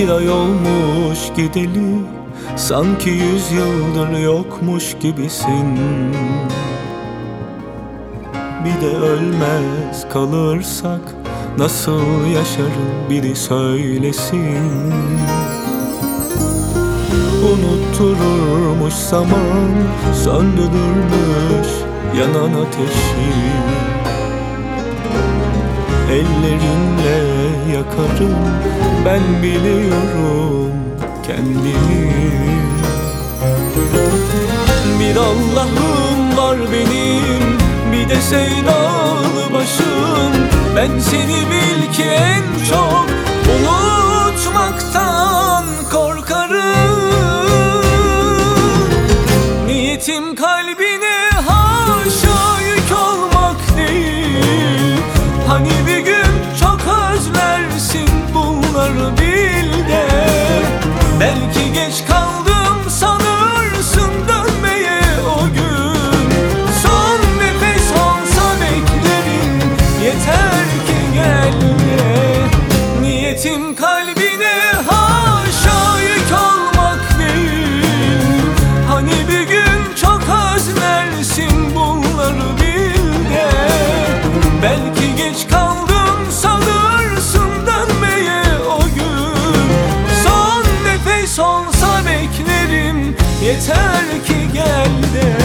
Bir ay olmuş gideli, sanki 100 yıldır yokmuş gibisin. Bir de ölmez kalırsak nasıl yaşarım biri söylesin. Unuttururmuş zaman, söndürürmüş yanan ateşi. Ellerimle yakarım, ben biliyorum kendimi. Bir Allah'ım var benim, bir de sevdalı başım. Ben seni bil ki en çok unutmaktan korkarım. Niyetim kalbine haşa yük olmak değil. Hani bir gün çok özlersin, bunları bil de. Belki geç kaldım sanırsın dönmeye o gün. Son nefes olsa beklerim, yeter ki gel de. Niyetim kalbine haşa yük olmak değil. Hani bir gün çok özlersin, bunları bil de. Belki geç kaldım sanırsın dönmeye o gün. Son nefes olsa beklerim, yeter ki gel de.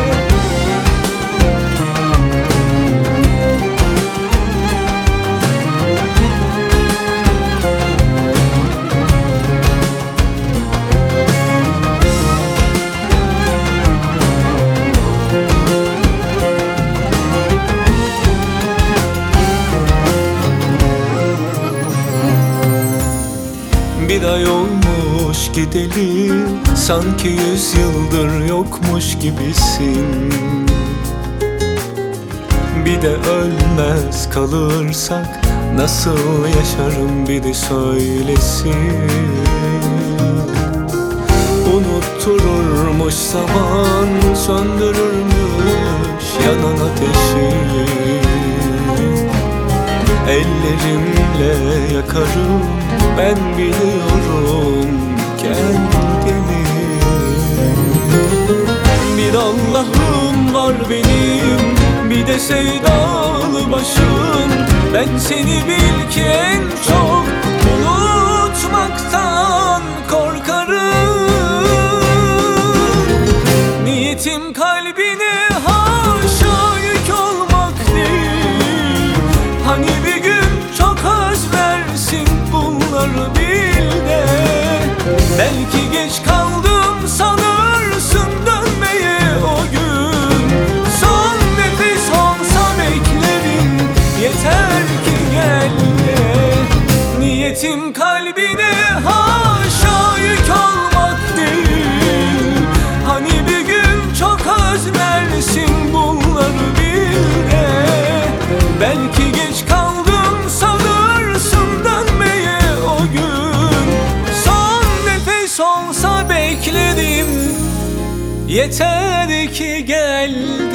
Bir ay olmuş gideli, sanki 100 yıldır yokmuş gibisin. Bir de ölmez kalırsak nasıl yaşarım biri söylesin. Unuttururmuş zaman, söndürürmüş yanan ateşi. Ellerimle yakarım, ben biliyorum kendimi. Bir Allah'ım var benim, bir de sevdalı başım. Ben seni bil ki en çok unutmaktan korkarım. Niyetim kalbine haşa yük olmak değil. Hani bir gün çok özlersin, bunları bil de. Belki geç kaldım sanırsın dönmeye o gün. Son nefes olsa beklerim, yeter ki gel de. Niyetim kalbine haşa yük olmak değil. Hani bir gün çok özlersin, bunları bil de. Belki geç kaldım sanırsın dönmeye o gün. Son nefes olsa bekledim, yeter ki gel